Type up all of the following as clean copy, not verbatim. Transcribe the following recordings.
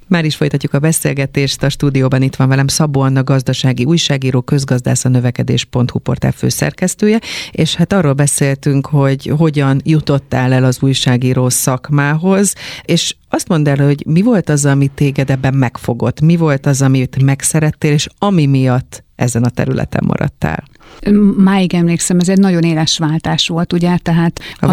Már is folytatjuk a beszélgetést, a stúdióban itt van velem Szabó Anna gazdasági újságíró, közgazdász, a növekedés.hu portál főszerkesztője, és hát arról beszéltünk, hogy hogyan jutottál el az újságíró szakmához, és azt mondd el, hogy mi volt az, ami téged ebben megfogott, mi volt az, amit megszerettél, és ami miatt ezen a területen maradtál? Máig emlékszem, ez egy nagyon éles váltás volt, ugye, tehát a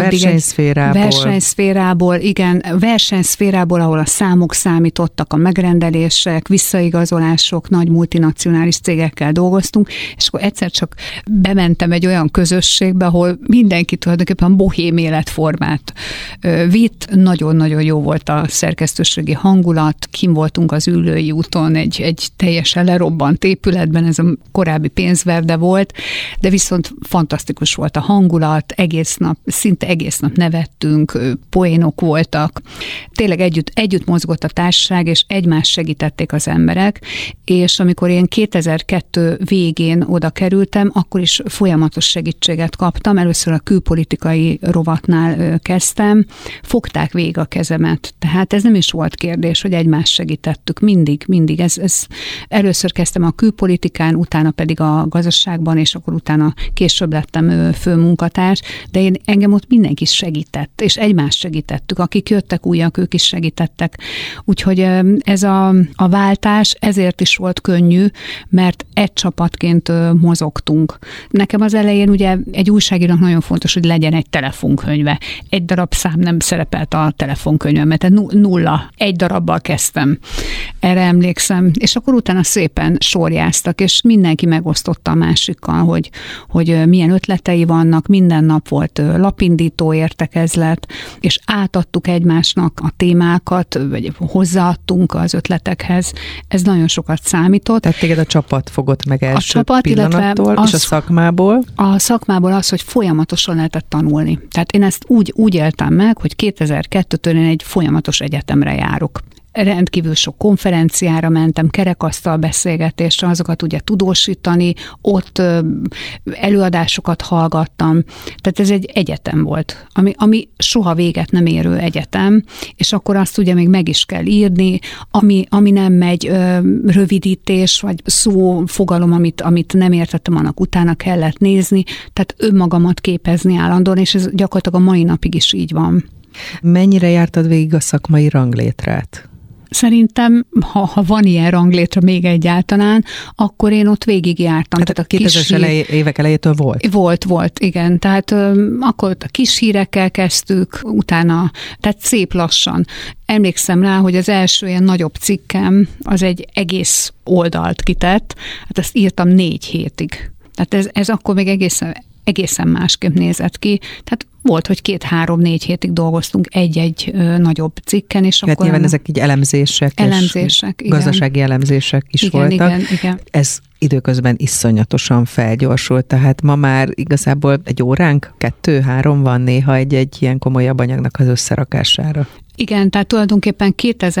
versenyszférából, igen, versenyszférából, ahol a számok számítottak, a megrendelések, visszaigazolások, nagy multinacionális cégekkel dolgoztunk, és akkor egyszer csak bementem egy olyan közösségbe, ahol mindenki tulajdonképpen bohém életformát vitt, nagyon-nagyon jó volt a szerkesztőségi hangulat, kim voltunk az Üllői úton egy teljesen lerobbant épületben, ez a korábbi pénzverde volt, de viszont fantasztikus volt a hangulat, egész nap, szinte egész nap nevettünk, poénok voltak. Tényleg együtt mozgott a társaság, és egymást segítették az emberek, és amikor én 2002 végén oda kerültem, akkor is folyamatos segítséget kaptam. Először a külpolitikai rovatnál kezdtem, fogták végig a kezemet. Tehát ez nem is volt kérdés, hogy egymást segítettük. Mindig. Ez először kezdtem a külpolitikán, utána pedig a gazdaságban, és akkor utána később lettem főmunkatárs, de engem ott mindenki segített, és egymást segítettük. Akik jöttek újak, ők is segítettek. Úgyhogy ez a váltás ezért is volt könnyű, mert egy csapatként mozogtunk. Nekem az elején ugye egy újságírónak nagyon fontos, hogy legyen egy telefonkönyve. Egy darab szám nem szerepelt a telefonkönyvemben, tehát 0, egy darabbal kezdtem. Erre emlékszem. És akkor utána szépen sorjáztak, és mindenki megosztotta a másikkal, hogy milyen ötletei vannak, minden nap volt lapindító értekezlet, és átadtuk egymásnak a témákat, vagy hozzáadtunk az ötletekhez. Ez nagyon sokat számított. Tehát téged a csapat fogott meg első pillanattól, és a szakmából? A szakmából az, hogy folyamatosan lehetett tanulni. Tehát én ezt úgy éltem meg, hogy 2002-től én egy folyamatos egyetemre járok. Rendkívül sok konferenciára mentem, kerekasztal beszélgetésre, azokat ugye tudósítani, ott előadásokat hallgattam. Tehát ez egy egyetem volt, ami soha véget nem érő egyetem, és akkor azt ugye még meg is kell írni, ami nem megy rövidítés, vagy szófogalom, amit nem értettem, annak utána kellett nézni, tehát önmagamat képezni állandóan, és ez gyakorlatilag a mai napig is így van. Mennyire jártad végig a szakmai ranglétrát? Szerintem, ha van ilyen ranglétra még egyáltalán, akkor én ott végigjártam. Hát tehát a 2000-es évek elejétől volt? Volt, igen. Tehát akkor a kis hírekkel kezdtük, utána, tehát szép lassan. Emlékszem rá, hogy az első ilyen nagyobb cikkem az egy egész oldalt kitett, hát azt írtam 4 hétig. Tehát ez akkor még egészen másképp nézett ki. Tehát volt, hogy 2-3-4 hétig dolgoztunk egy-egy nagyobb cikken, és akkor... nyilván ezek így elemzések igen. Gazdasági elemzések is voltak. Igen. Ez időközben iszonyatosan felgyorsult, tehát ma már igazából egy óránk, 2-3 van néha egy ilyen komolyabb anyagnak az összerakására. Igen, tehát tulajdonképpen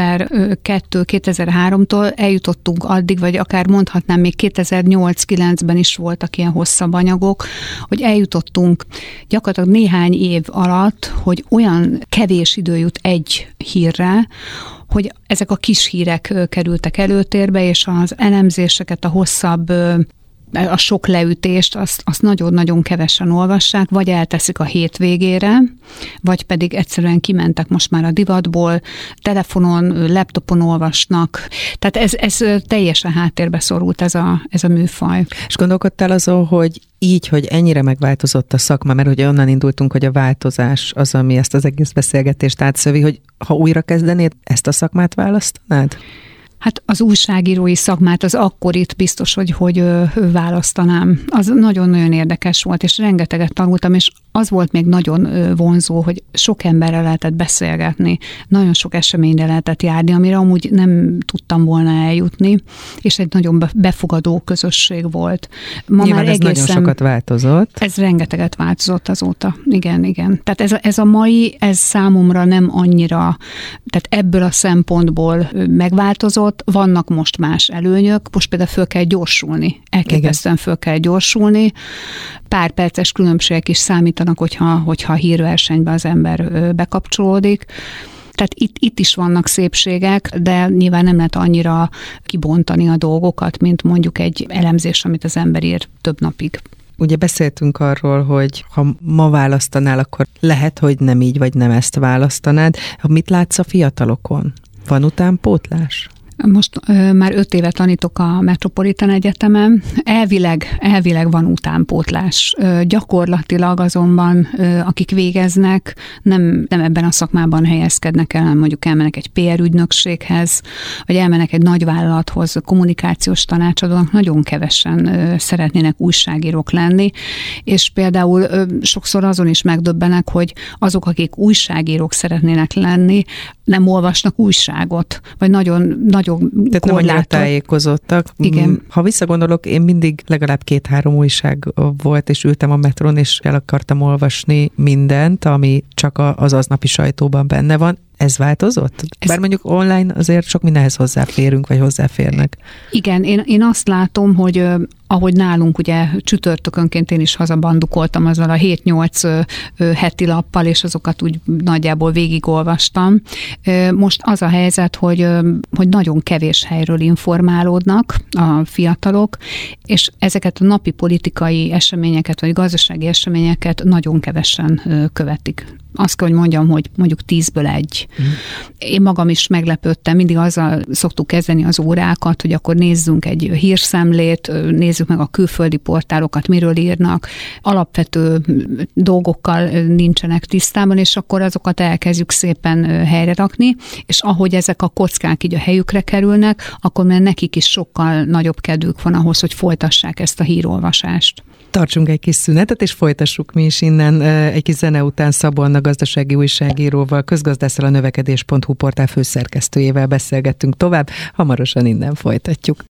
2002-2003-tól eljutottunk addig, vagy akár mondhatnám, még 2008-9-ben is voltak ilyen hosszabb anyagok, hogy eljutottunk gyakorlatilag néhány év alatt, hogy olyan kevés idő jut egy hírre, hogy ezek a kis hírek kerültek előtérbe, és az elemzéseket, a hosszabb, a sok leütést, azt nagyon-nagyon kevesen olvassák, vagy elteszik a hétvégére, vagy pedig egyszerűen kimentek most már a divatból, telefonon, laptopon olvasnak. Tehát ez teljesen háttérbe szorult ez a műfaj. És gondolkodtál azon, hogy így, hogy ennyire megváltozott a szakma, mert ugye onnan indultunk, hogy a változás az, ami ezt az egész beszélgetést átszövi, hogy ha újra kezdenéd, ezt a szakmát választanád? Hát az újságírói szakmát az akkorit biztos, hogy választanám. Az nagyon-nagyon érdekes volt, és rengeteget tanultam, és az volt még nagyon vonzó, hogy sok emberrel lehetett beszélgetni, nagyon sok eseményre lehetett járni, amire amúgy nem tudtam volna eljutni, és egy nagyon befogadó közösség volt. Nyilván ez nagyon sokat változott. Ez rengeteget változott azóta. Igen. Tehát ez a mai, ez számomra nem annyira, tehát ebből a szempontból megváltozott. Vannak most más előnyök, most például föl kell gyorsulni. Elképesztően föl kell gyorsulni. Pár perces különbségek is számítanak, hogyha a hírversenybe az ember bekapcsolódik. Tehát itt is vannak szépségek, de nyilván nem lehet annyira kibontani a dolgokat, mint mondjuk egy elemzés, amit az ember ír több napig. Ugye beszéltünk arról, hogy ha ma választanál, akkor lehet, hogy nem így vagy nem ezt választanád. Mit látsz a fiatalokon? Van utánpótlás? Most már 5 éve tanítok a Metropolitan Egyetemen. Elvileg van utánpótlás. Gyakorlatilag azonban, akik végeznek, nem ebben a szakmában helyezkednek el, hanem mondjuk elmennek egy PR ügynökséghez, vagy elmennek egy nagyvállalathoz, kommunikációs tanácsadónak. Nagyon kevesen szeretnének újságírók lenni, és például sokszor azon is megdöbbenek, hogy azok, akik újságírók szeretnének lenni, nem olvasnak újságot, vagy nagyon tehát nem annyira tájékozottak. Igen. Ha visszagondolok, én mindig legalább 2-3 újság volt, és ültem a metron, és el akartam olvasni mindent, ami csak az aznapi sajtóban benne van. Ez változott? Bár mondjuk online azért sok mindenhez hozzáférünk, vagy hozzáférnek. Igen, én azt látom, hogy ahogy nálunk ugye csütörtökönként én is hazabandukoltam azzal a 7-8 heti lappal, és azokat úgy nagyjából végigolvastam. Most az a helyzet, hogy nagyon kevés helyről informálódnak a fiatalok, és ezeket a napi politikai eseményeket, vagy gazdasági eseményeket nagyon kevesen követik. Azt kell, hogy mondjam, hogy mondjuk 10-ből 1. Én magam is meglepődtem, mindig azzal szoktuk kezdeni az órákat, hogy akkor nézzünk egy hírszemlét, nézzük meg a külföldi portálokat, miről írnak, alapvető dolgokkal nincsenek tisztában, és akkor azokat elkezdjük szépen helyre rakni, és ahogy ezek a kockák így a helyükre kerülnek, akkor már nekik is sokkal nagyobb kedvük van ahhoz, hogy folytassák ezt a hírolvasást. Tartsunk egy kis szünetet, és folytassuk mi is innen egy kis zene után Szabó Anna gazdasági újságíróval, közgazdásszal, a növekedés.hu portál főszerkesztőjével beszélgettünk tovább. Hamarosan innen folytatjuk.